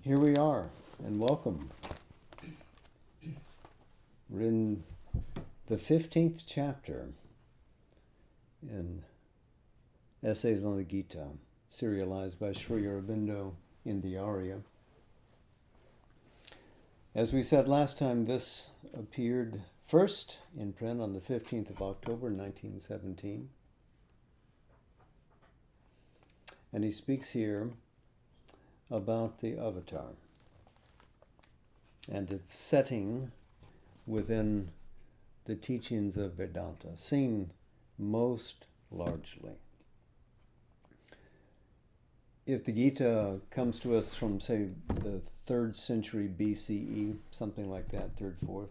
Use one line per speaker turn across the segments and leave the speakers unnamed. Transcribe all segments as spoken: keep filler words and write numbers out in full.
Here we are, and welcome. We're in the fifteenth chapter in Essays on the Gita, serialized by Sri Aurobindo in the Arya. As we said last time, this appeared first in print on the fifteenth of October, nineteen seventeen. And he speaks here about the avatar and its setting within the teachings of Vedanta, seen most largely. If the Gita comes to us from, say, the third century B C E, something like that, third, fourth,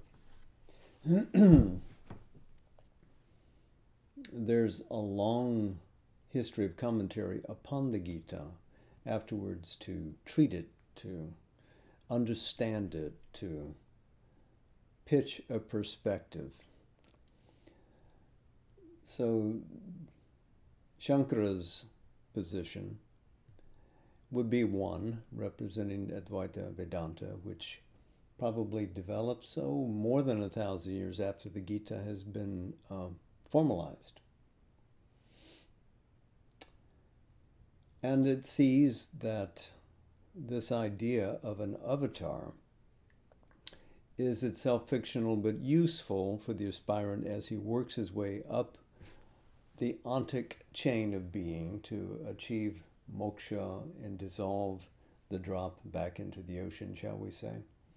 there's a long history of commentary upon the Gita afterwards to treat it, to understand it, to pitch a perspective. So Shankara's position would be one representing Advaita Vedanta, which probably developed so more than a thousand years after the Gita has been uh, formalized. And it sees that this idea of an avatar is itself fictional but useful for the aspirant as he works his way up the ontic chain of being to achieve moksha and dissolve the drop back into the ocean, shall we say.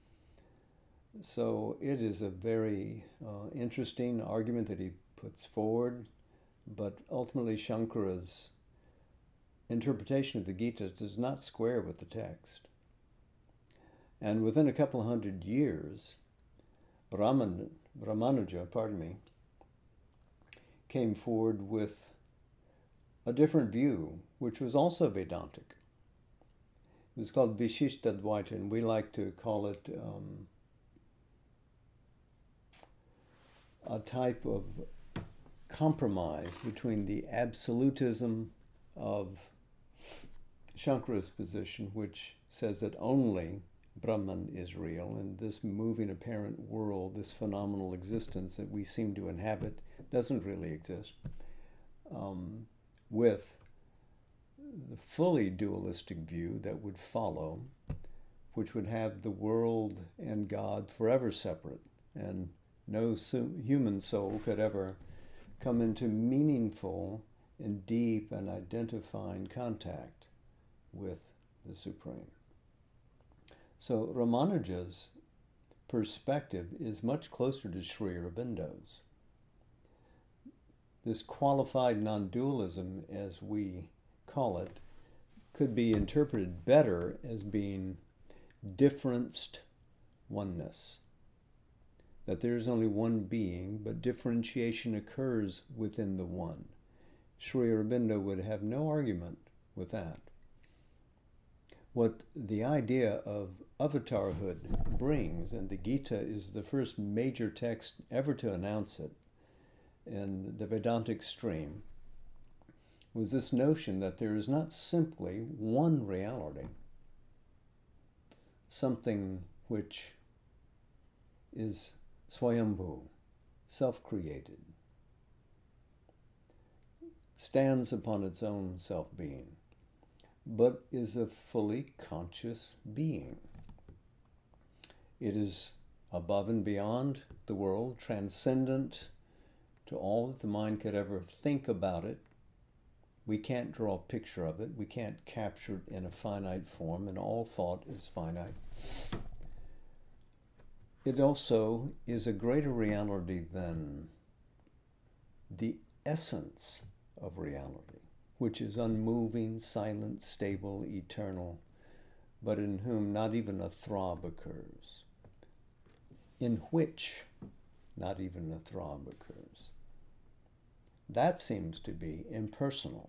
So it is a very uh, interesting argument that he puts forward, but ultimately Shankara's interpretation of the Gita does not square with the text. And within a couple of hundred years, Raman, Ramanuja, pardon me, came forward with a different view, which was also Vedantic. It was called Vishishtadvaita, and we like to call it um, a type of compromise between the absolutism of Shankara's position, which says that only Brahman is real, and this moving apparent world, this phenomenal existence that we seem to inhabit, doesn't really exist, um, with the fully dualistic view that would follow, which would have the world and God forever separate, and no human soul could ever come into meaningful and deep and identifying contact with the Supreme. So Ramanuja's perspective is much closer to Sri Aurobindo's. This qualified non-dualism, as we call it, could be interpreted better as being differenced oneness. That there is only one being, but differentiation occurs within the one. Sri Aurobindo would have no argument with that. What the idea of avatarhood brings, and the Gita is the first major text ever to announce it in the Vedantic stream, was this notion that there is not simply one reality, something which is swayambhu, self-created, stands upon its own self-being, but is a fully conscious being. It is above and beyond the world, transcendent to all that the mind could ever think about it. We can't draw a picture of it. We can't capture it in a finite form, and all thought is finite. It also is a greater reality than the essence of reality, which is unmoving, silent, stable, eternal, but in whom not even a throb occurs. In which not even a throb occurs. That seems to be impersonal.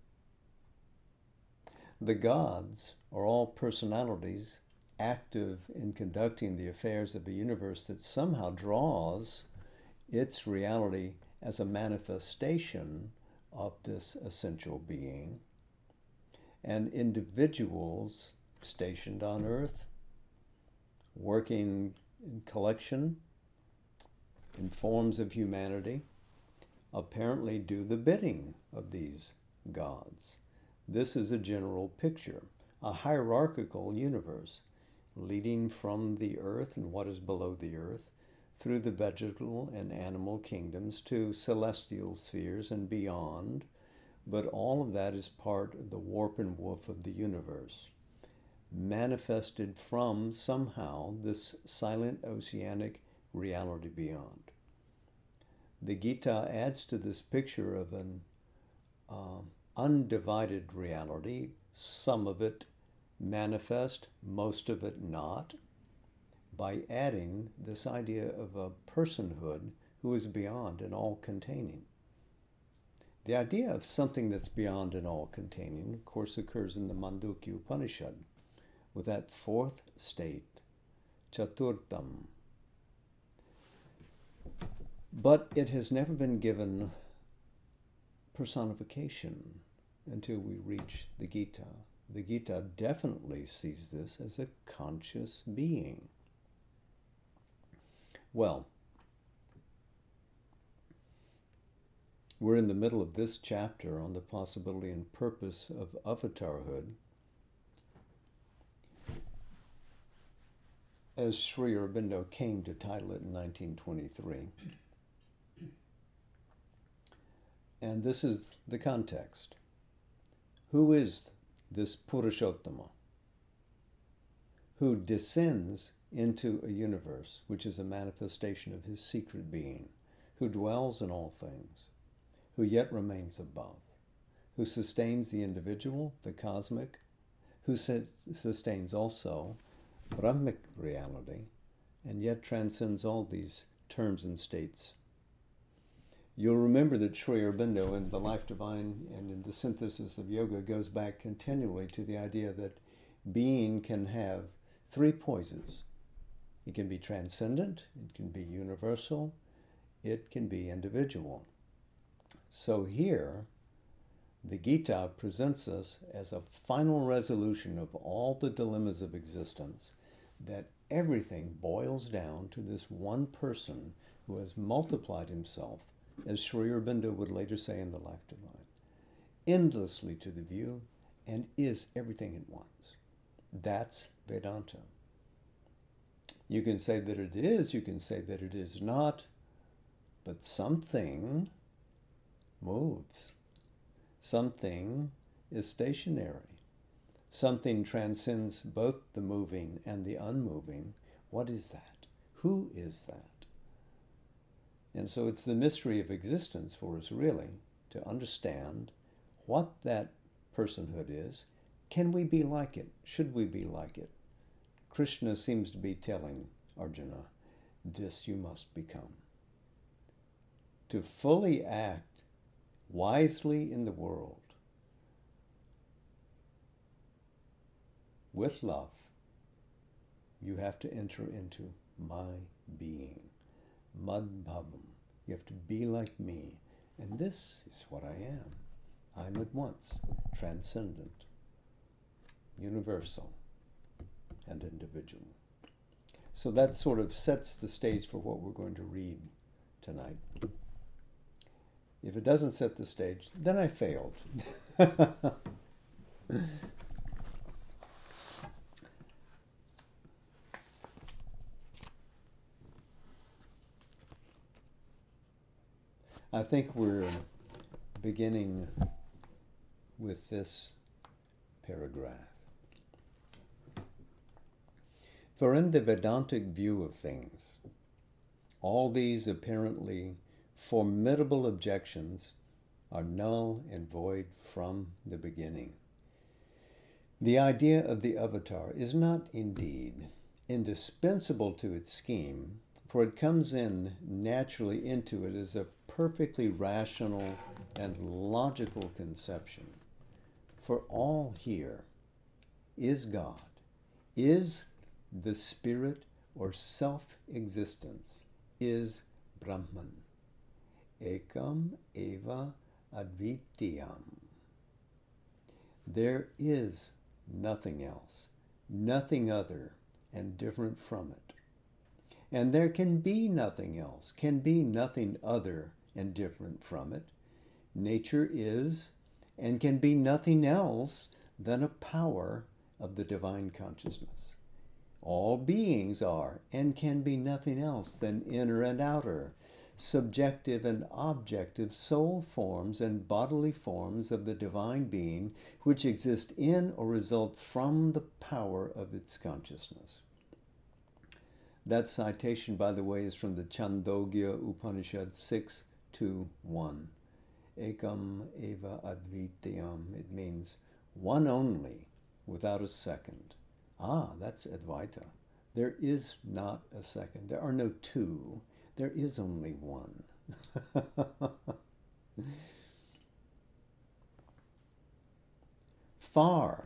The gods are all personalities active in conducting the affairs of a universe that somehow draws its reality as a manifestation of this essential being, and individuals stationed on earth, working in collection in forms of humanity, apparently do the bidding of these gods. This is a general picture, a hierarchical universe leading from the earth and what is below the earth through the vegetal and animal kingdoms to celestial spheres and beyond, but all of that is part of the warp and woof of the universe, manifested from somehow this silent oceanic reality beyond. The Gita adds to this picture of an uh, undivided reality, some of it manifest, most of it not, by adding this idea of a personhood who is beyond and all-containing. The idea of something that's beyond and all-containing, of course, occurs in the Mandukya Upanishad with that fourth state, Chaturtham. But it has never been given personification until we reach the Gita. The Gita definitely sees this as a conscious being. Well, we're in the middle of this chapter on the possibility and purpose of avatarhood, as Sri Aurobindo came to title it in nineteen twenty-three. And this is the context. Who is this Purushottama who descends into a universe which is a manifestation of his secret being, who dwells in all things, who yet remains above, who sustains the individual, the cosmic, who sustains also Brahmic reality, and yet transcends all these terms and states? You'll remember that Sri Aurobindo in The Life Divine and in the Synthesis of Yoga goes back continually to the idea that being can have three poises. It can be transcendent, it can be universal, it can be individual. So here, the Gita presents us as a final resolution of all the dilemmas of existence, that everything boils down to this one person who has multiplied himself, as Sri Aurobindo would later say in The Life Divine, endlessly to the view and is everything at once. That's Vedanta. You can say that it is, you can say that it is not, but something moves. Something is stationary. Something transcends both the moving and the unmoving. What is that? Who is that? And so it's the mystery of existence for us, really, to understand what that personhood is. Can we be like it? Should we be like it? Krishna seems to be telling Arjuna, this you must become. To fully act wisely in the world with love, you have to enter into my being. Madbhavam. You have to be like me. And this is what I am. I'm at once transcendent, universal, and individual. So that sort of sets the stage for what we're going to read tonight. If it doesn't set the stage, then I failed. I think we're beginning with this paragraph. For in the Vedantic view of things, all these apparently formidable objections are null and void from the beginning. The idea of the avatar is not indeed indispensable to its scheme, for it comes in naturally into it as a perfectly rational and logical conception. For all here is God, is the spirit or self-existence, is Brahman. Ekam eva advitiyam. There is nothing else nothing other and different from it. And there can be nothing else, can be nothing other and different from it. Nature is and can be nothing else than a power of the divine consciousness. All beings are and can be nothing else than inner and outer, subjective and objective soul forms and bodily forms of the divine being, which exist in or result from the power of its consciousness. That citation, by the way, is from the Chandogya Upanishad six two one. Ekam eva advitiyam. It means one only, without a second. Ah, that's Advaita. There is not a second. There are no two. There is only one. Far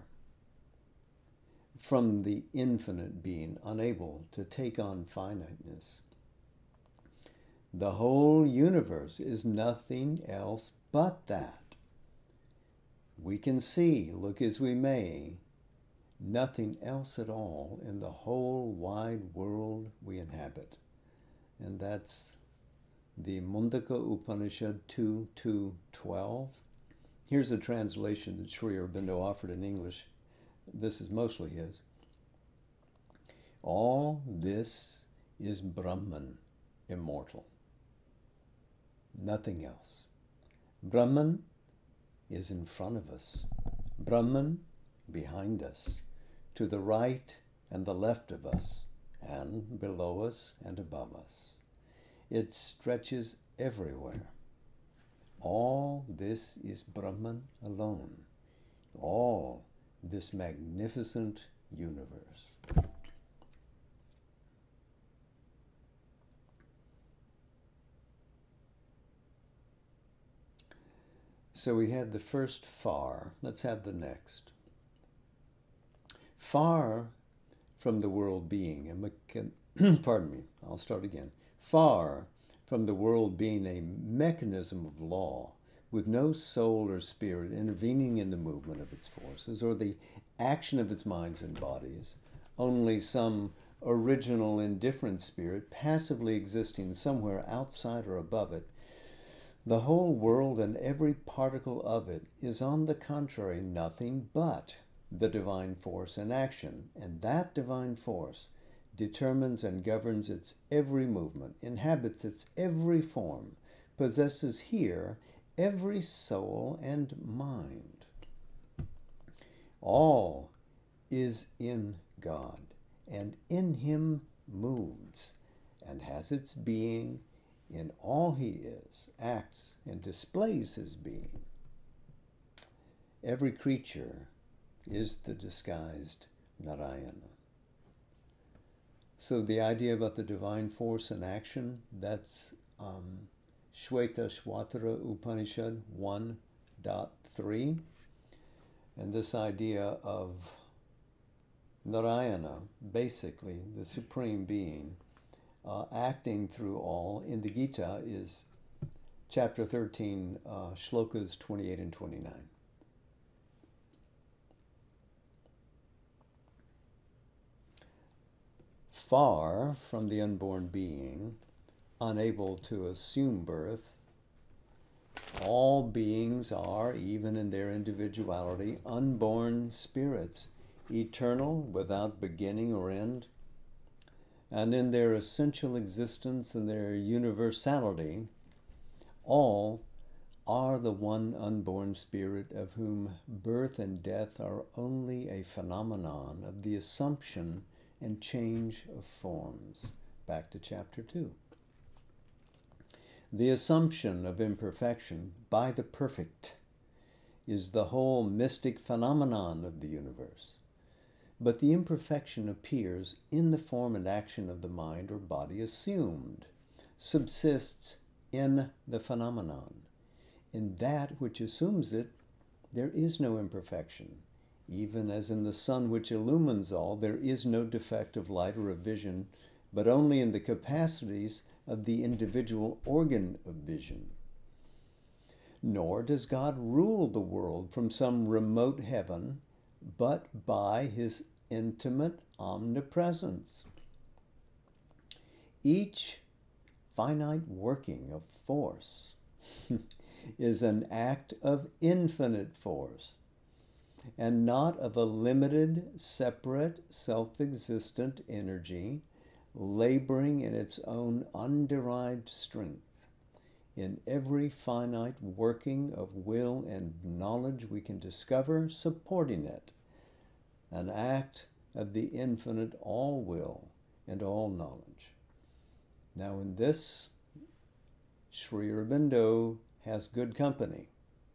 from the infinite being, unable to take on finiteness, the whole universe is nothing else but that. We can see, look as we may, nothing else at all in the whole wide world we inhabit. And that's the Mundaka Upanishad two two twelve. Here's a translation that Sri Aurobindo offered in English. This is mostly his. All this is Brahman, immortal. Nothing else. Brahman is in front of us. Brahman behind us, to the right and the left of us, and below us and above us. It stretches everywhere. All this is Brahman alone. All this magnificent universe. So we had the first far. Let's have the next. Far from the world being, and pardon me, I'll start again. Far from the world being a mechanism of law with no soul or spirit intervening in the movement of its forces or the action of its minds and bodies, only some original indifferent spirit passively existing somewhere outside or above it, the whole world and every particle of it is on the contrary nothing but the divine force in action, and that divine force determines and governs its every movement, inhabits its every form, possesses here every soul and mind. All is in God, and in him moves, and has its being in all he is, acts, and displays his being. Every creature is the disguised Narayana. So the idea about the divine force in action, that's um, Shvetashvatara Upanishad one point three. And this idea of Narayana, basically the Supreme Being, uh, acting through all, in the Gita is chapter thirteen, uh, shlokas twenty-eight and twenty-nine. Far from the unborn being, unable to assume birth, all beings are, even in their individuality, unborn spirits, eternal, without beginning or end, and in their essential existence and their universality, all are the one unborn spirit of whom birth and death are only a phenomenon of the assumption and change of forms. Back to chapter two. The assumption of imperfection by the perfect is the whole mystic phenomenon of the universe. But the imperfection appears in the form and action of the mind or body assumed, subsists in the phenomenon. In that which assumes it, there is no imperfection. Even as in the sun which illumines all, there is no defect of light or of vision, but only in the capacities of the individual organ of vision. Nor does God rule the world from some remote heaven, but by his intimate omnipresence. Each finite working of force is an act of infinite force, and not of a limited, separate, self-existent energy laboring in its own underived strength. In every finite working of will and knowledge we can discover supporting it, an act of the infinite all will and all knowledge. Now in this, Sri Aurobindo has good company.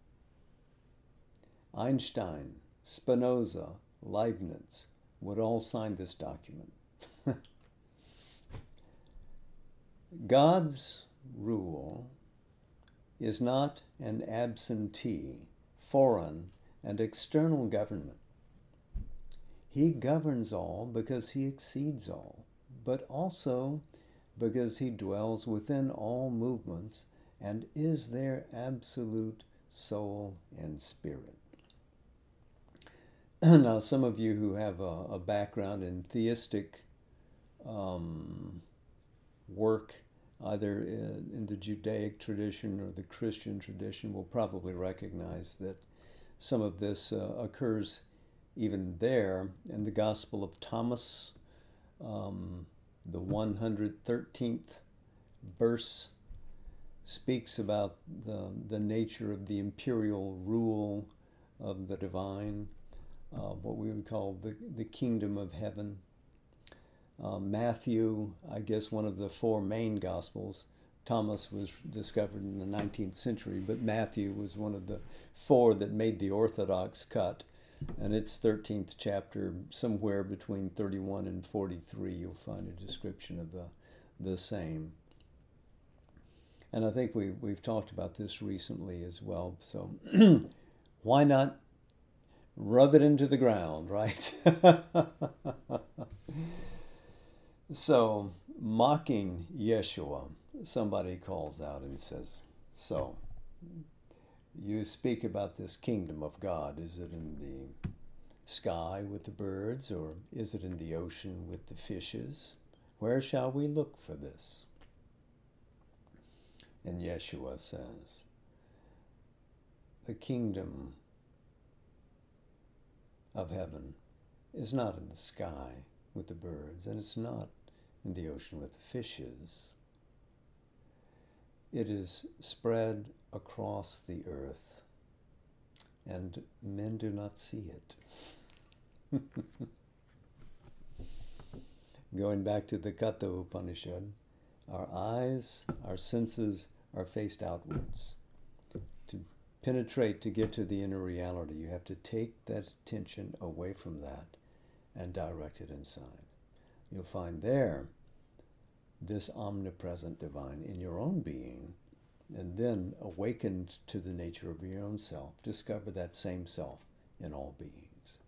Einstein, Spinoza, Leibniz would all sign this document. God's rule is not an absentee, foreign, and external government. He governs all because he exceeds all, but also because he dwells within all movements and is their absolute soul and spirit. Now, some of you who have a, a background in theistic um, work, either in, in the Judaic tradition or the Christian tradition, will probably recognize that some of this uh, occurs even there. In the Gospel of Thomas, um, the one hundred thirteenth verse speaks about the, the nature of the imperial rule of the divine, uh, what we would call the, the kingdom of heaven. Uh, Matthew, I guess one of the four main Gospels. Thomas was discovered in the nineteenth century, but Matthew was one of the four that made the Orthodox cut. And its thirteenth chapter, somewhere between thirty-one and forty-three, you'll find a description of the, the same. And I think we, we've talked about this recently as well. So why not rub it into the ground, right? So, mocking Yeshua, somebody calls out and says, so, you speak about this kingdom of God. Is it in the sky with the birds, or is it in the ocean with the fishes? Where shall we look for this? And Yeshua says, the kingdom of heaven is not in the sky with the birds, and it's not in the ocean with the fishes. It is spread across the earth, and men do not see it. Going back to the Katha Upanishad, our eyes, our senses are faced outwards. To penetrate, to get to the inner reality, you have to take that attention away from that and direct it inside. You'll find there this omnipresent divine in your own being, and then awakened to the nature of your own self, discover that same self in all beings.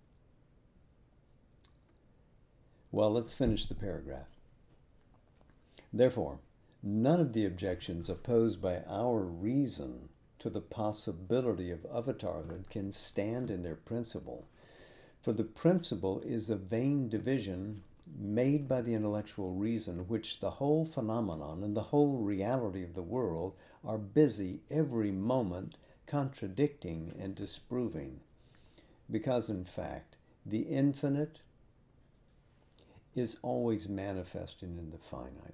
Well, let's finish the paragraph. Therefore, none of the objections opposed by our reason to the possibility of avatarhood can stand in their principle, for the principle is a vain division made by the intellectual reason, which the whole phenomenon and the whole reality of the world are busy every moment contradicting and disproving, because in fact the infinite is always manifesting in the finite.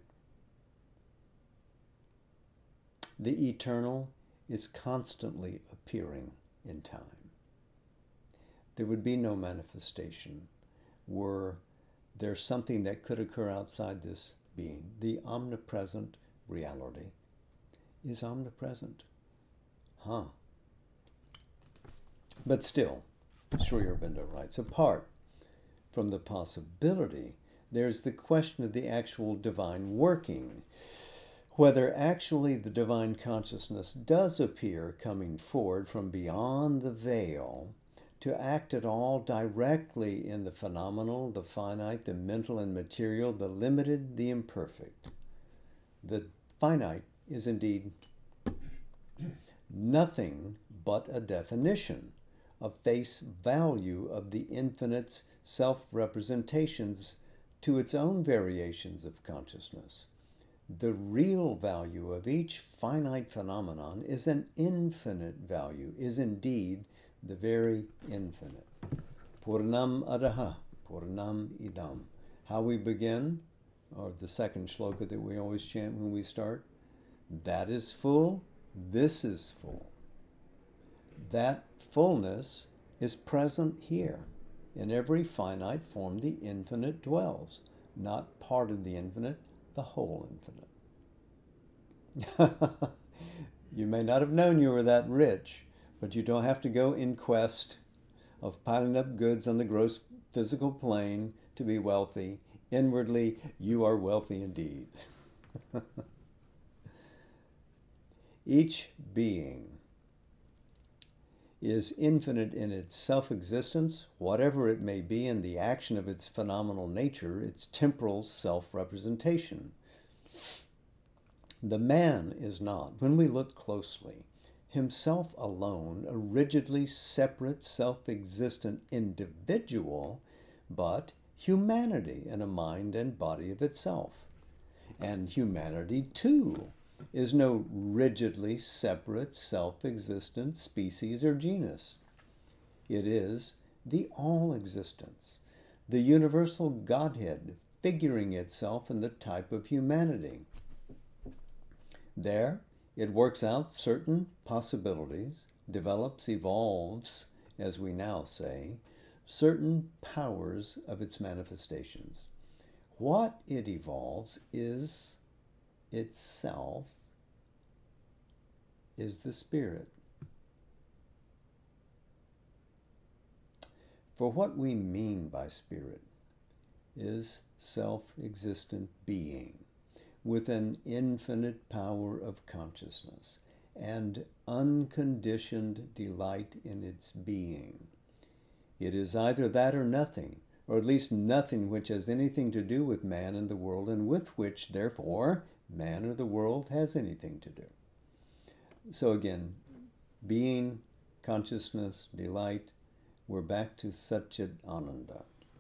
The eternal is constantly appearing in time. There would be no manifestation were there something that could occur outside this being. The omnipresent reality is omnipresent. Huh. But still, Sri Aurobindo writes, apart from the possibility, there's the question of the actual divine working, whether actually the divine consciousness does appear coming forward from beyond the veil to act at all directly in the phenomenal, the finite, the mental and material, the limited, the imperfect. The finite is indeed nothing but a definition, a face value of the infinite's self-representations to its own variations of consciousness. The real value of each finite phenomenon is an infinite value, is indeed the very infinite. Purnam adaha, Purnam idam. How we begin, or the second shloka that we always chant when we start, that is full, this is full. That fullness is present here. In every finite form, the infinite dwells. Not part of the infinite, the whole infinite. You may not have known you were that rich, but you don't have to go in quest of piling up goods on the gross physical plane to be wealthy. Inwardly, you are wealthy indeed. Each being is infinite in its self-existence, whatever it may be in the action of its phenomenal nature, its temporal self-representation. The man is not, when we look closely, himself alone, a rigidly separate, self-existent individual, but humanity in a mind and body of itself. And humanity, too, is no rigidly separate, self-existent species or genus. It is the all-existence, the universal Godhead figuring itself in the type of humanity. There, it works out certain possibilities, develops, evolves, as we now say, certain powers of its manifestations. What it evolves is itself, is the spirit. For what we mean by spirit is self-existent being with an infinite power of consciousness and unconditioned delight in its being. It is either that or nothing, or at least nothing which has anything to do with man and the world, and with which, therefore, man or the world has anything to do. So again, being, consciousness, delight, we're back to Satchit Ananda.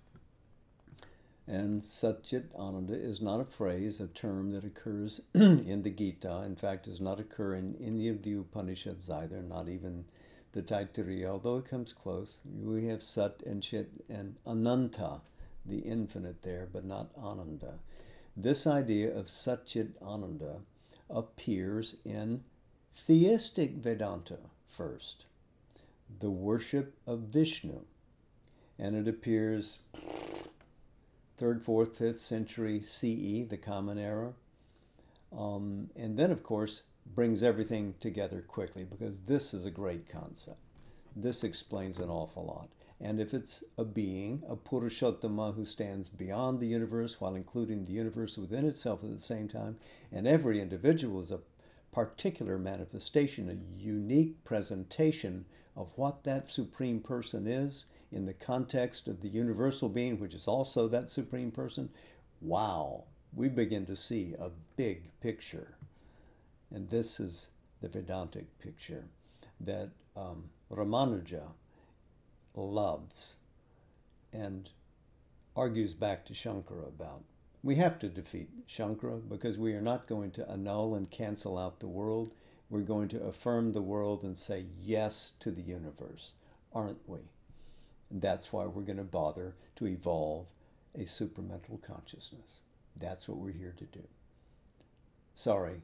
And Satchit Ananda is not a phrase, a term that occurs in the Gita. In fact, does not occur in any of the Upanishads either, not even the Taittiriya, although it comes close. We have Sat and Chit and Ananta, the infinite there, but not Ananda. This idea of Satchit Ananda appears in theistic Vedanta first, the worship of Vishnu, and it appears third, fourth, fifth century C E, the Common Era, um, and then, of course, brings everything together quickly, because this is a great concept. This explains an awful lot. And if it's a being, a Purushottama who stands beyond the universe while including the universe within itself at the same time, and every individual is a particular manifestation, a unique presentation of what that supreme person is in the context of the universal being, which is also that supreme person, wow, we begin to see a big picture. And this is the Vedantic picture that um, Ramanuja loves and argues back to Shankara about. We have to defeat Shankara because we are not going to annul and cancel out the world. We're going to affirm the world and say yes to the universe, aren't we? And that's why we're going to bother to evolve a supramental consciousness. That's what we're here to do. Sorry.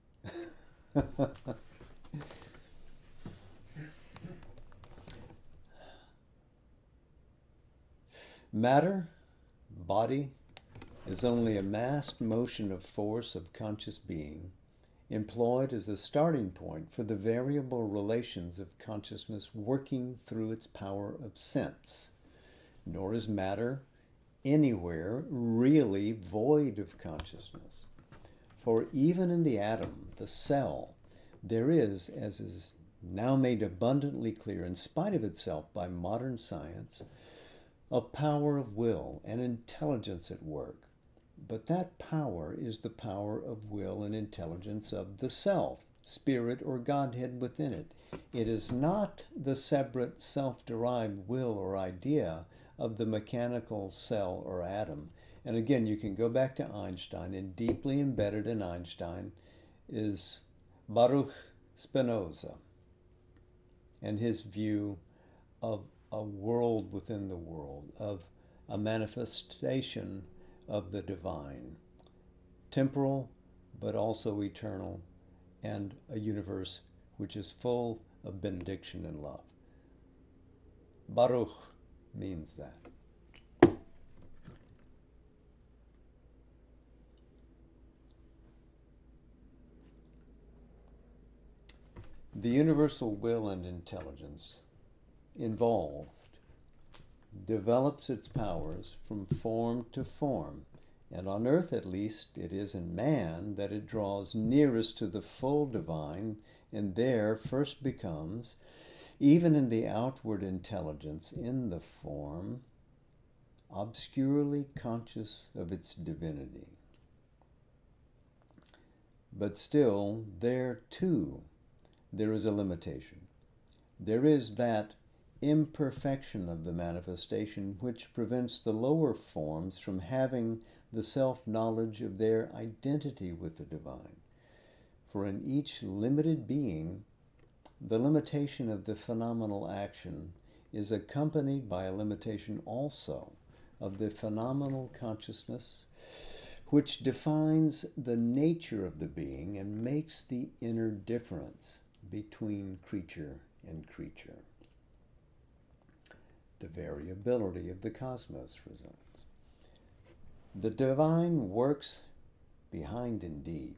Matter, body, is only a massed motion of force of conscious being, employed as a starting point for the variable relations of consciousness working through its power of sense. Nor is matter anywhere really void of consciousness. For even in the atom, the cell, there is, as is now made abundantly clear in spite of itself by modern science, a power of will and intelligence at work. But that power is the power of will and intelligence of the self, spirit, or Godhead within it. It is not the separate, self-derived will or idea of the mechanical cell or atom. And again, you can go back to Einstein, and deeply embedded in Einstein is Baruch Spinoza and his view of a world within the world, of a manifestation of the divine, temporal but also eternal, and a universe which is full of benediction and love. Baruch means that. The universal will and intelligence involved develops its powers from form to form, and on earth at least it is in man that it draws nearest to the full divine, and there first becomes, even in the outward intelligence, in the form, obscurely conscious of its divinity. But still, there too, there is a limitation. There is that imperfection of the manifestation which prevents the lower forms from having the self-knowledge of their identity with the divine. For in each limited being, the limitation of the phenomenal action is accompanied by a limitation also of the phenomenal consciousness, which defines the nature of the being and makes the inner difference between creature and creature. The variability of the cosmos results. The divine works behind indeed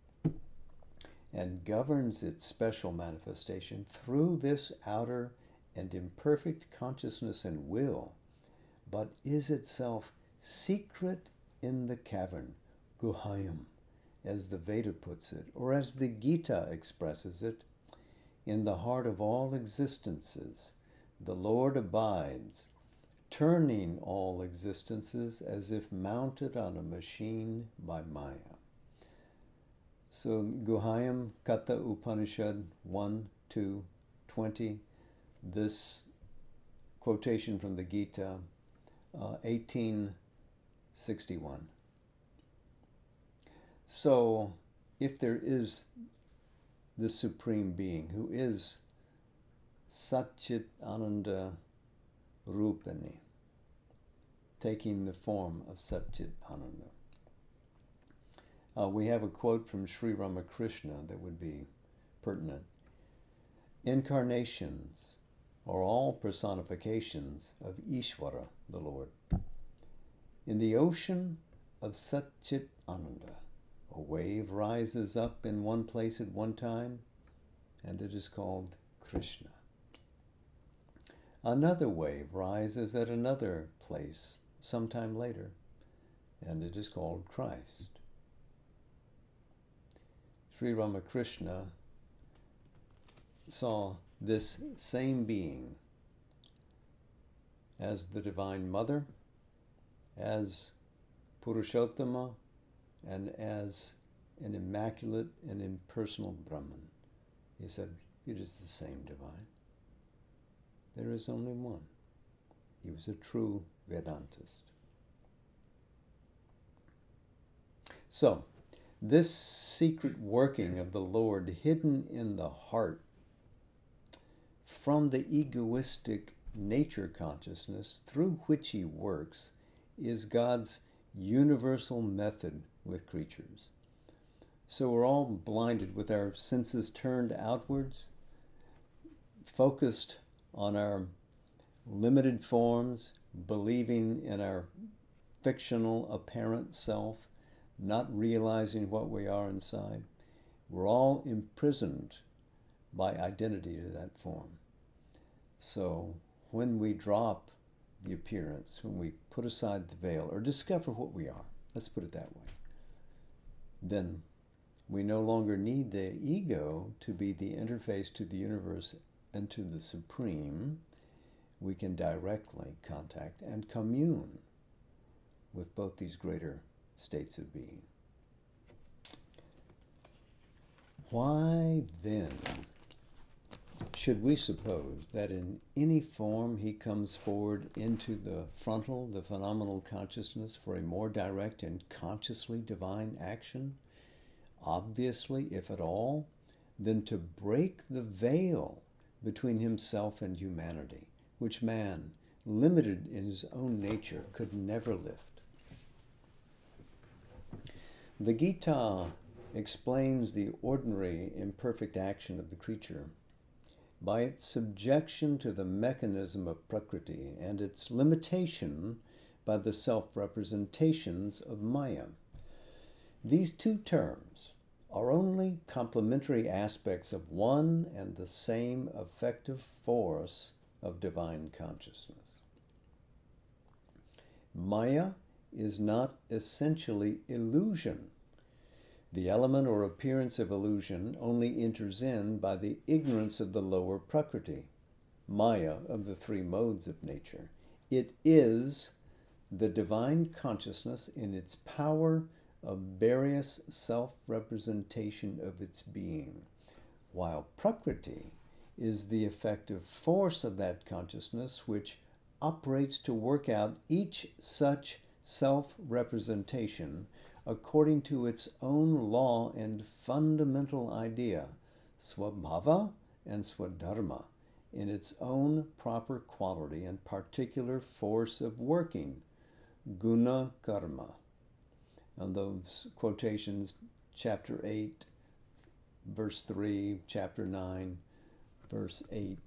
and governs its special manifestation through this outer and imperfect consciousness and will, but is itself secret in the cavern, Guhayam, as the Veda puts it, or as the Gita expresses it, in the heart of all existences, the Lord abides, turning all existences as if mounted on a machine by Maya. So Guhayam Katha Upanishad one, two, twenty, this quotation from the Gita, uh, eighteen sixty-one. So if there is the Supreme Being who is Satchit Ananda Rupani, taking the form of Satchit Ananda. Uh, we have a quote from Sri Ramakrishna that would be pertinent. Incarnations are all personifications of Ishvara, the Lord. In the ocean of Satchit Ananda, a wave rises up in one place at one time, and it is called Krishna. Another wave rises at another place sometime later, and it is called Christ. Sri Ramakrishna saw this same being as the Divine Mother, as Purushottama, and as an immaculate and impersonal Brahman. He said, it is the same divine. There is only one. He was a true Vedantist. So, this secret working of the Lord hidden in the heart from the egoistic nature consciousness through which he works is God's universal method with creatures. So we're all blinded with our senses turned outwards, focused on our limited forms, believing in our fictional apparent self, not realizing what we are inside. We're all imprisoned by identity to that form. So when we drop the appearance, when we put aside the veil or discover what we are, let's put it that way, then we no longer need the ego to be the interface to the universe and to the Supreme. We can directly contact and commune with both these greater states of being. Why then should we suppose that in any form he comes forward into the frontal, the phenomenal consciousness for a more direct and consciously divine action? Obviously, if at all, then to break the veil between himself and humanity, which man, limited in his own nature, could never lift. The Gita explains the ordinary imperfect action of the creature by its subjection to the mechanism of Prakriti and its limitation by the self-representations of Maya. These two terms are only complementary aspects of one and the same effective force of divine consciousness. Maya is not essentially illusion. The element or appearance of illusion only enters in by the ignorance of the lower Prakriti, Maya of the three modes of nature. It is the divine consciousness in its power of various self-representation of its being, while Prakriti is the effective force of that consciousness which operates to work out each such self-representation according to its own law and fundamental idea, swabhava and swadharma, in its own proper quality and particular force of working, guna karma. And those quotations, chapter eight, verse three, chapter nine, verse eight.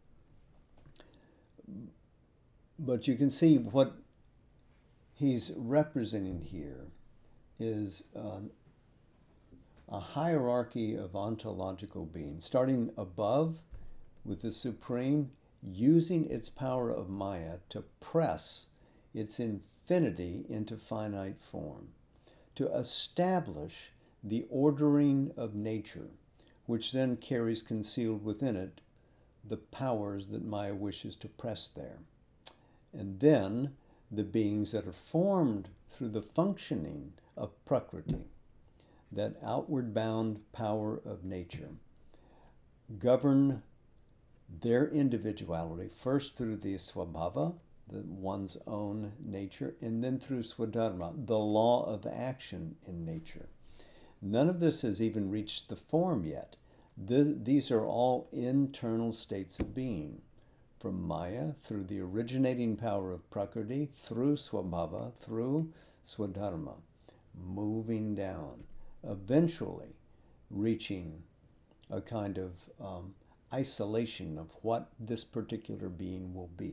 But you can see what he's representing here is um, a hierarchy of ontological beings, starting above with the Supreme, using its power of Maya to press its infinity into finite form, to establish the ordering of nature, which then carries concealed within it the powers that Maya wishes to press there. And then the beings that are formed through the functioning of Prakriti, that outward bound power of nature, govern their individuality first through the swabhava, the one's own nature, and then through swadharma, the law of action in nature. None of this has even reached the form yet. The, these are all internal states of being, from Maya through the originating power of Prakriti, through swabhava, through swadharma, moving down, eventually reaching a kind of um, isolation of what this particular being will be.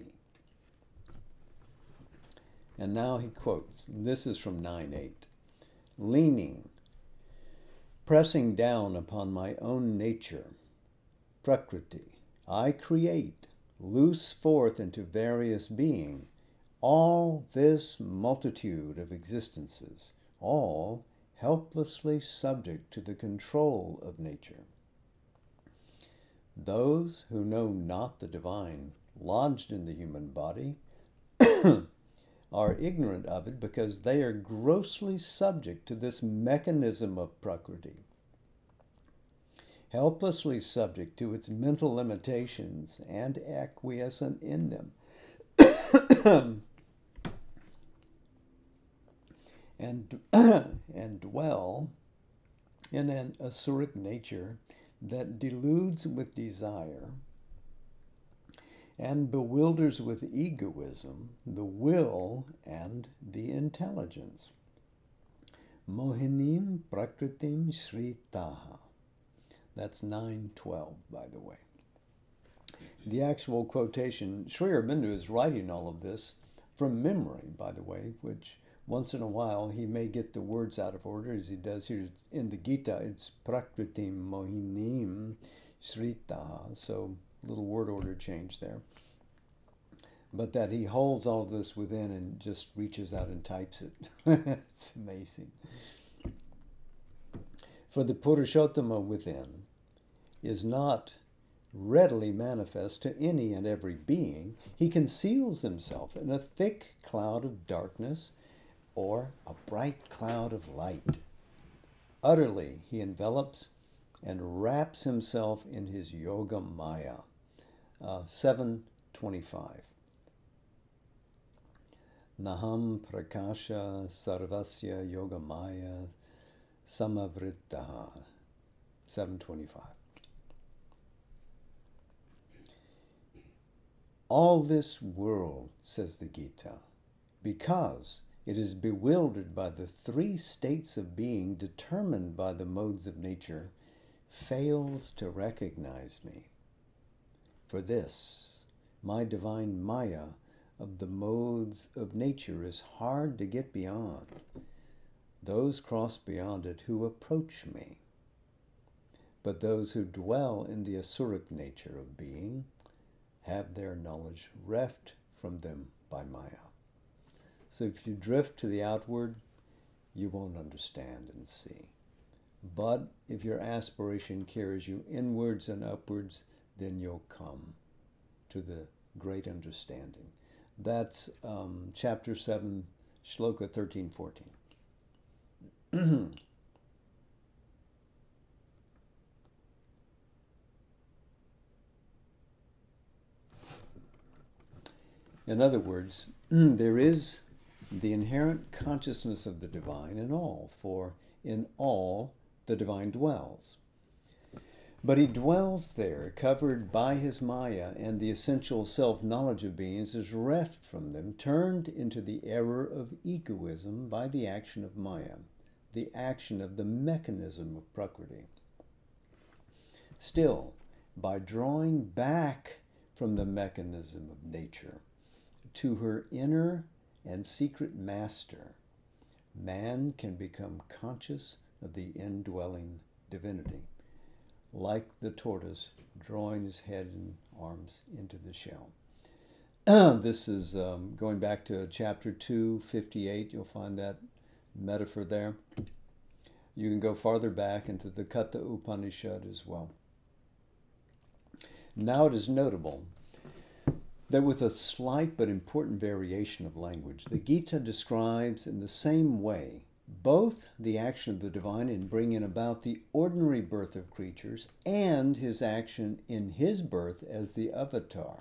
And now he quotes, this is from nine eight, leaning, pressing down upon my own nature, Prakriti, I create, loose forth into various being, all this multitude of existences, all helplessly subject to the control of nature. Those who know not the divine lodged in the human body are ignorant of it because they are grossly subject to this mechanism of Prakriti, helplessly subject to its mental limitations and acquiescent in them. and, and dwell in an asuric nature that deludes with desire and bewilders with egoism the will and the intelligence. Mohinim prakritim shritaha. That's nine twelve, by the way. The actual quotation, Sri Aurobindo is writing all of this from memory, by the way, which once in a while he may get the words out of order, as he does here in the Gita. It's prakritim mohinim shritaha, so little word order change there. But that he holds all of this within and just reaches out and types it. It's amazing. For the Purushottama within is not readily manifest to any and every being. He conceals himself in a thick cloud of darkness or a bright cloud of light. Utterly he envelops and wraps himself in his yoga maya. Uh, seven twenty-five. Naham prakasha sarvasya yoga maya samavrittaha. seven twenty-five. All this world, says the Gita, because it is bewildered by the three states of being determined by the modes of nature, fails to recognize me. For this, my divine Maya of the modes of nature is hard to get beyond. Those cross beyond it who approach me. But those who dwell in the asuric nature of being have their knowledge reft from them by Maya. So if you drift to the outward, you won't understand and see. But if your aspiration carries you inwards and upwards, then you'll come to the great understanding. That's um, chapter seven, shloka thirteen fourteen. In other words, there is the inherent consciousness of the divine in all, for in all the divine dwells. But he dwells there, covered by his Maya, and the essential self-knowledge of beings is reft from them, turned into the error of egoism by the action of Maya, the action of the mechanism of Prakriti. Still, by drawing back from the mechanism of nature to her inner and secret master, man can become conscious of the indwelling divinity, like the tortoise drawing his head and arms into the shell. This is um, going back to chapter two, fifty-eight. You'll find that metaphor there. You can go farther back into the Katha Upanishad as well. Now it is notable that with a slight but important variation of language, the Gita describes in the same way both the action of the divine in bringing about the ordinary birth of creatures and his action in his birth as the avatar.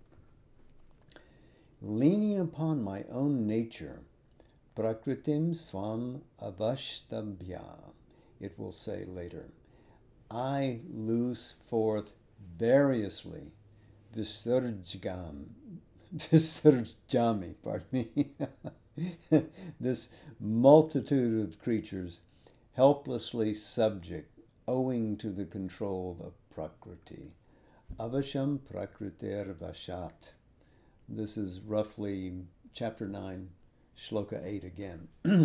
Leaning upon my own nature, prakritim swam avashtabhya, it will say later, I loose forth variously visarjam, visarjami, pardon me, this multitude of creatures helplessly subject owing to the control of Prakriti. Avasham Prakritir Vashat. This is roughly chapter nine, shloka eight again.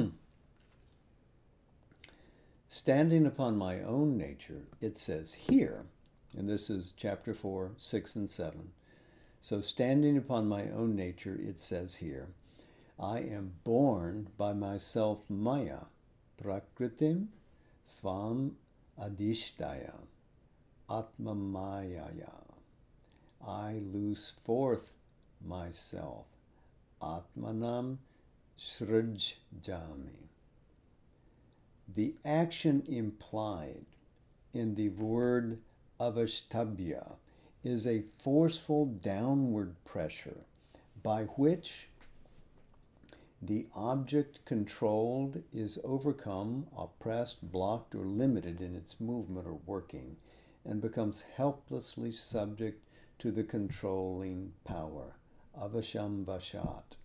Standing upon my own nature, it says here, and this is chapter four, six, and seven. So standing upon my own nature, it says here, I am born by myself Maya, Prakritim, Svam Adishtaya, Atma Mayaya. I loose forth myself, Atmanam Srujjami. The action implied in the word avashtabhya is a forceful downward pressure by which the object controlled is overcome, oppressed, blocked, or limited in its movement or working, and becomes helplessly subject to the controlling power. Avasham Vashat.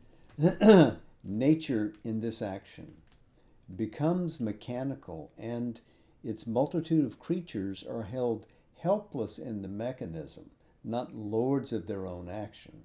Nature in this action becomes mechanical, and its multitude of creatures are held helpless in the mechanism, not lords of their own action.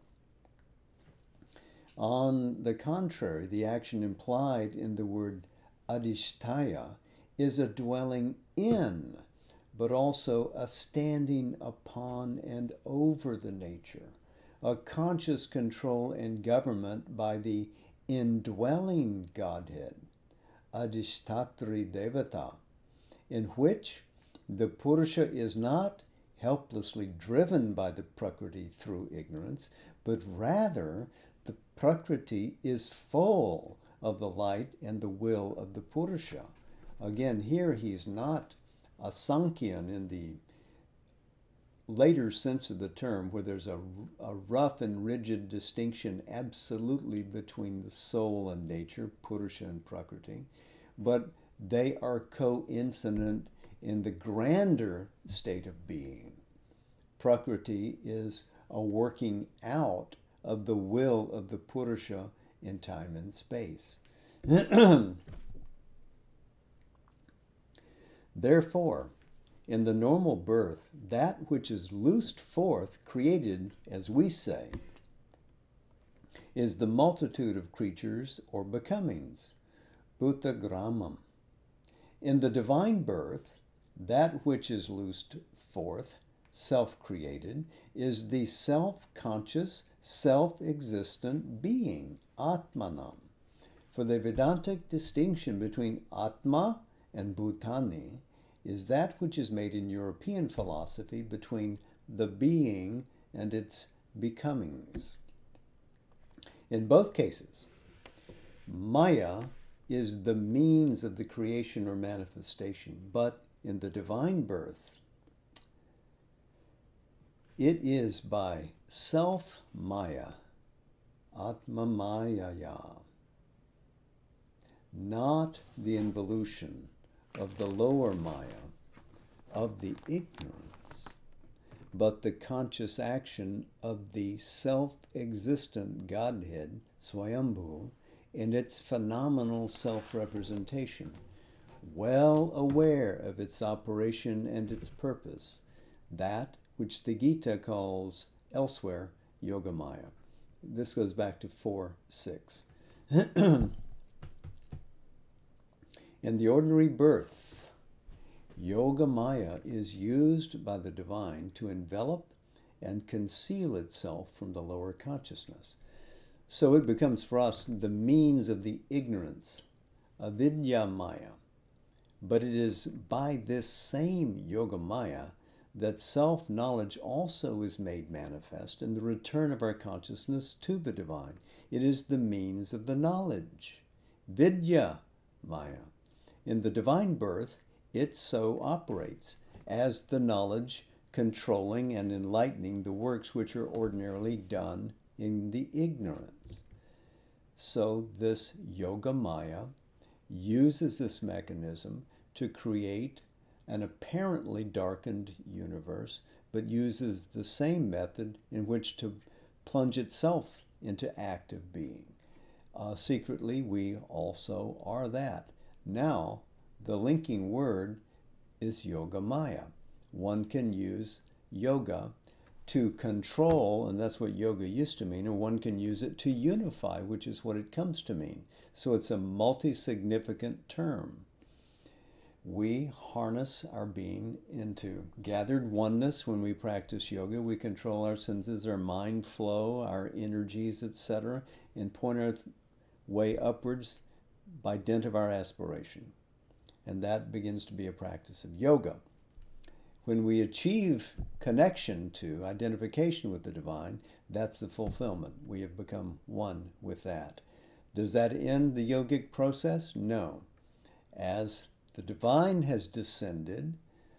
On the contrary, the action implied in the word adhishtaya is a dwelling in, but also a standing upon and over the nature, a conscious control and government by the indwelling Godhead, Adhishtatri Devata, in which the Purusha is not helplessly driven by the Prakriti through ignorance, but rather the Prakriti is full of the light and the will of the Purusha. Again, here he's not a Sankhyan in the later sense of the term, where there's a, a rough and rigid distinction absolutely between the soul and nature, Purusha and Prakriti, but they are coincident in the grander state of being. Prakriti is a working out of the will of the Purusha in time and space. Therefore, in the normal birth, that which is loosed forth, created, as we say, is the multitude of creatures or becomings, bhutagramam. In the divine birth, that which is loosed forth, self-created, is the self-conscious, self-existent being, Atmanam. For the Vedantic distinction between Atma and Bhutani is that which is made in European philosophy between the being and its becomings. In both cases, Maya is the means of the creation or manifestation, but in the divine birth, it is by self-Maya, Atma-Mayaya, not the involution of the lower Maya, of the ignorance, but the conscious action of the self-existent Godhead, Swayambhu, in its phenomenal self-representation, well aware of its operation and its purpose, that which the Gita calls elsewhere Yogamaya. This goes back to four six. In the ordinary birth, Yogamaya is used by the divine to envelop and conceal itself from the lower consciousness. So it becomes for us the means of the ignorance, avidya maya. But it is by this same Yogamaya that self-knowledge also is made manifest in the return of our consciousness to the divine. It is the means of the knowledge, vidya maya. In the divine birth, it so operates as the knowledge controlling and enlightening the works which are ordinarily done in the ignorance. So this Yogamaya uses this mechanism to create an apparently darkened universe, but uses the same method in which to plunge itself into active being. Uh, secretly, we also are that. Now, the linking word is Yogamaya. One can use yoga to control, and that's what yoga used to mean, and one can use it to unify, which is what it comes to mean. So it's a multi-significant term. We harness our being into gathered oneness when we practice yoga. We control our senses, our mind flow, our energies, et cetera, and point our way upwards by dint of our aspiration. And that begins to be a practice of yoga. When we achieve connection to, identification with the divine, that's the fulfillment. We have become one with that. Does that end the yogic process? No. As the divine has descended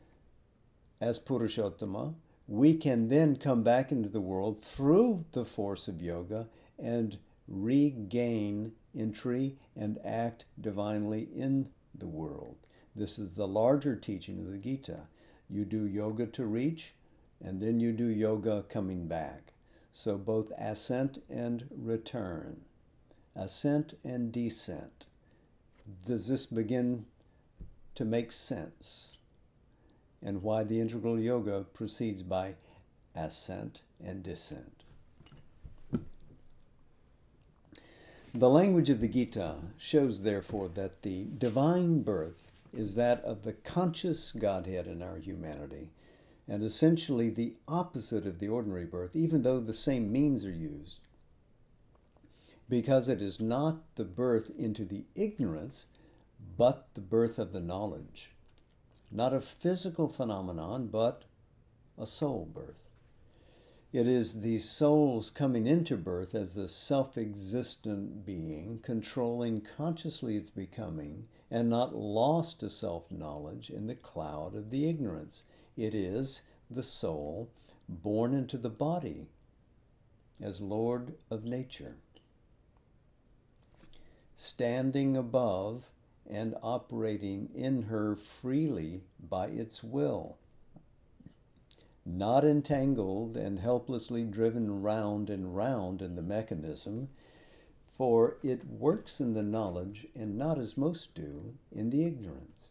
as Purushottama, we can then come back into the world through the force of yoga and regain entry and act divinely in the world. This is the larger teaching of the Gita. You do yoga to reach, and then you do yoga coming back. So both ascent and return, ascent and descent. Does this begin to make sense? And why the integral yoga proceeds by ascent and descent. The language of the Gita shows, therefore, that the divine birth is that of the conscious Godhead in our humanity, and essentially the opposite of the ordinary birth, even though the same means are used, because it is not the birth into the ignorance, but the birth of the knowledge. Not a physical phenomenon, but a soul birth. It is the soul's coming into birth as a self-existent being, controlling consciously its becoming, and not lost to self-knowledge in the cloud of the ignorance. It is the soul born into the body as Lord of nature, standing above and operating in her freely by its will, not entangled and helplessly driven round and round in the mechanism, for it works in the knowledge and not as most do in the ignorance.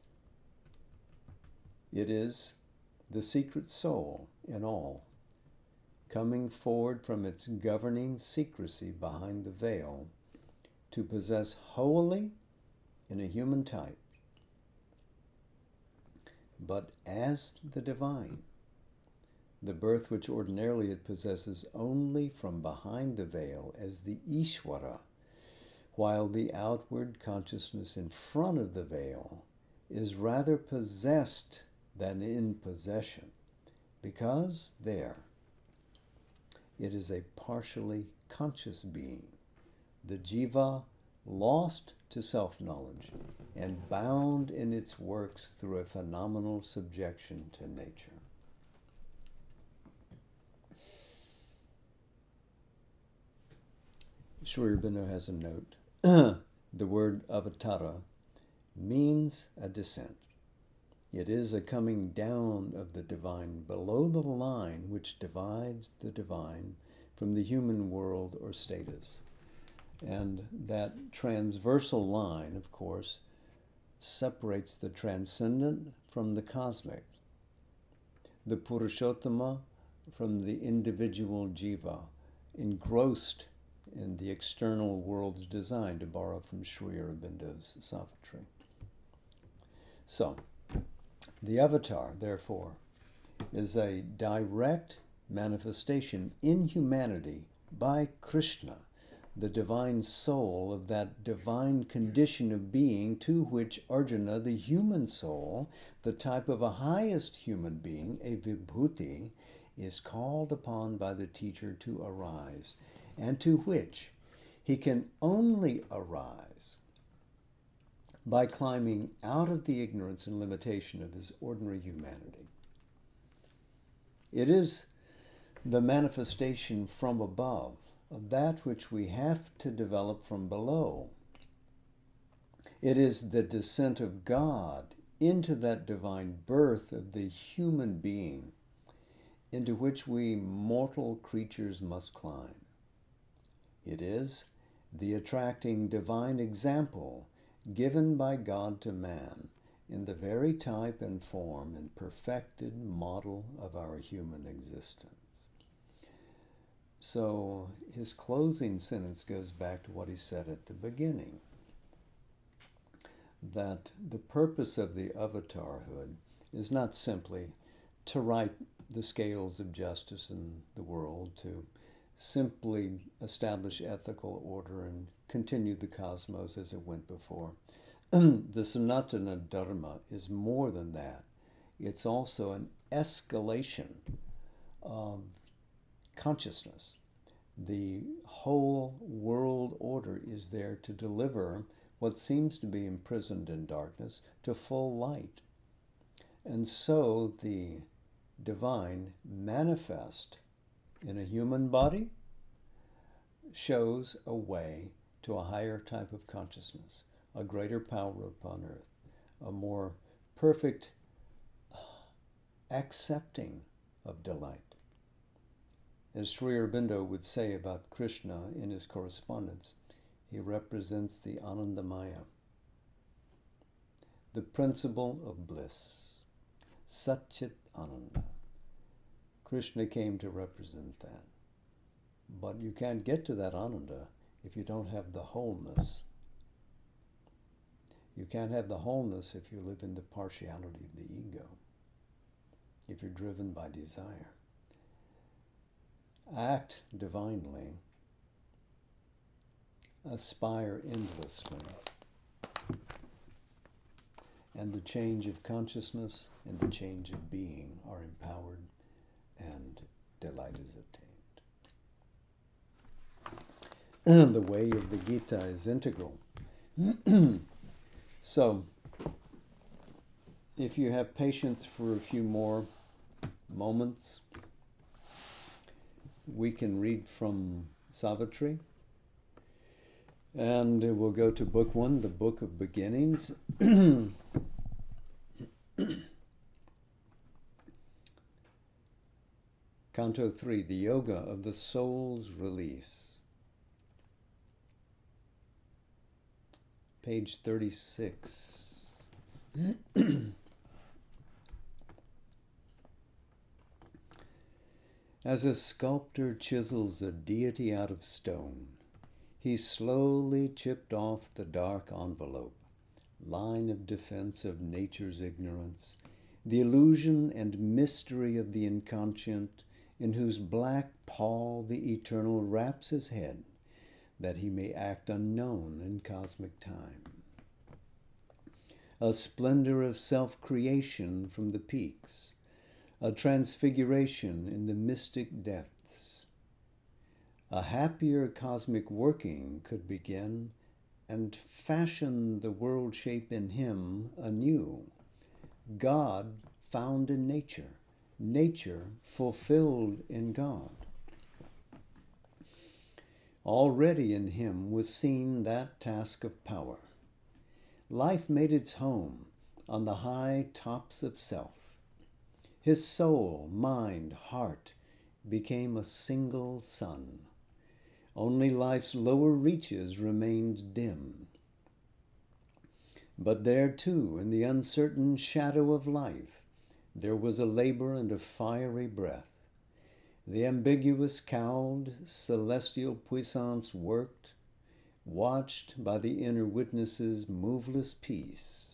It is the secret soul in all, coming forward from its governing secrecy behind the veil to possess wholly in a human type, but as the divine, the birth which ordinarily it possesses only from behind the veil as the Ishvara, while the outward consciousness in front of the veil is rather possessed than in possession, because there it is a partially conscious being, the jiva lost to self-knowledge and bound in its works through a phenomenal subjection to nature. Sri Aurobindo has a note. The word avatara means a descent. It is a coming down of the divine below the line which divides the divine from the human world or status. And that transversal line, of course, separates the transcendent from the cosmic, the Purushottama from the individual jiva, engrossed in the external world's design, to borrow from Sri Aurobindo's Savatri. So, the avatar, therefore, is a direct manifestation in humanity by Krishna, the divine soul of that divine condition of being to which Arjuna, the human soul, the type of a highest human being, a vibhuti, is called upon by the teacher to arise, and to which he can only arise by climbing out of the ignorance and limitation of his ordinary humanity. It is the manifestation from above of that which we have to develop from below. It is the descent of God into that divine birth of the human being into which we mortal creatures must climb. It is the attracting divine example given by God to man in the very type and form and perfected model of our human existence. So his closing sentence goes back to what he said at the beginning, that the purpose of the avatarhood is not simply to right the scales of justice in the world, to simply establish ethical order and continue the cosmos as it went before. The Sanatana Dharma is more than that. It's also an escalation of consciousness. The whole world order is there to deliver what seems to be imprisoned in darkness to full light. And so the divine manifest in a human body shows a way to a higher type of consciousness, a greater power upon earth, a more perfect accepting of delight. As Sri Aurobindo would say about Krishna in his correspondence, he represents the Anandamaya, the principle of bliss, Satchit Ananda. Krishna came to represent that. But you can't get to that Ananda if you don't have the wholeness. You can't have the wholeness if you live in the partiality of the ego, if you're driven by desire. Act divinely, aspire endlessly, and the change of consciousness and the change of being are empowered and delight is attained. The way of the Gita is integral. So, if you have patience for a few more moments, we can read from Savitri. And we'll go to book one, the Book of Beginnings. Canto three, the Yoga of the Soul's Release. Page thirty-six. As a sculptor chisels a deity out of stone, he slowly chipped off the dark envelope, line of defense of nature's ignorance, the illusion and mystery of the inconscient, in whose black pall the eternal wraps his head, that he may act unknown in cosmic time. A splendor of self-creation from the peaks, a transfiguration in the mystic depths. A happier cosmic working could begin and fashion the world shape in him anew. God found in nature, nature fulfilled in God. Already in him was seen that task of power. Life made its home on the high tops of self. His soul, mind, heart became a single sun. Only life's lower reaches remained dim. But there too, in the uncertain shadow of life, there was a labor and a fiery breath. The ambiguous cowled celestial puissance worked, watched by the inner witness's moveless peace.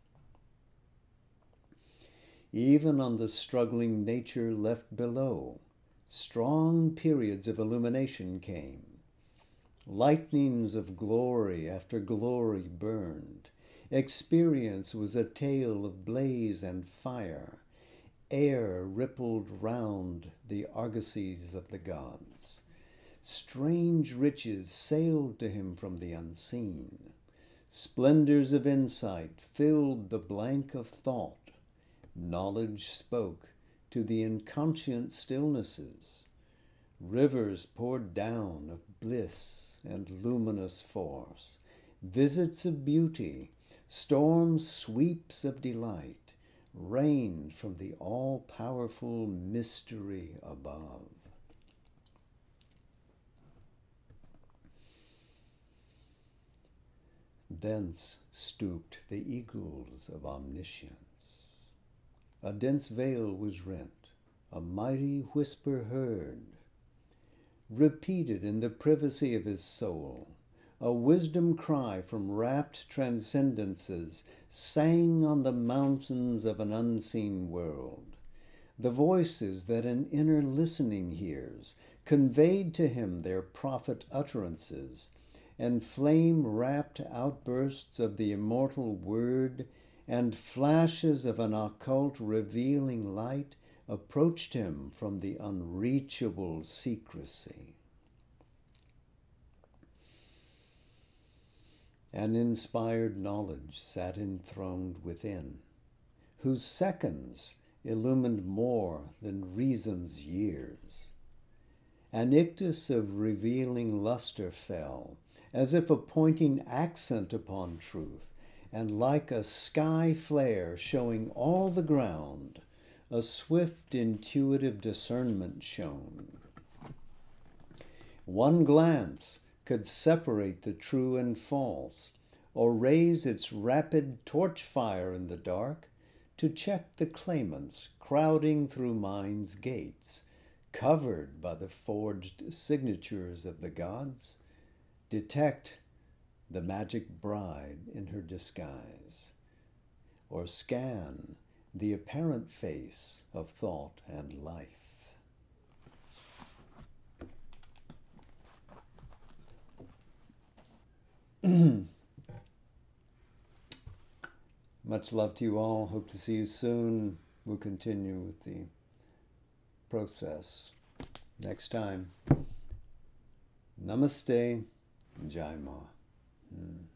Even on the struggling nature left below, strong periods of illumination came. Lightnings of glory after glory burned. Experience was a tale of blaze and fire. Air rippled round the argosies of the gods. Strange riches sailed to him from the unseen. Splendors of insight filled the blank of thought. Knowledge spoke to the inconscient stillnesses. Rivers poured down of bliss and luminous force. Visits of beauty, storm sweeps of delight, rained from the all-powerful mystery above. Thence stooped the eagles of omniscience. A dense veil was rent, a mighty whisper heard, repeated in the privacy of his soul. A wisdom cry from rapt transcendences sang on the mountains of an unseen world. The voices that an inner listening hears conveyed to him their prophet utterances, and flame-wrapped outbursts of the immortal word and flashes of an occult revealing light approached him from the unreachable secrecy. An inspired knowledge sat enthroned within, whose seconds illumined more than reason's years. An ictus of revealing luster fell, as if a pointing accent upon truth, and like a sky flare showing all the ground, a swift intuitive discernment shone. One glance could separate the true and false, or raise its rapid torch fire in the dark to check the claimants crowding through mind's gates, covered by the forged signatures of the gods, detect the magic bride in her disguise, or scan the apparent face of thought and life. Much love to you all. Hope to see you soon. We'll continue with the process. next time. Namaste, Jai Ma. Mm.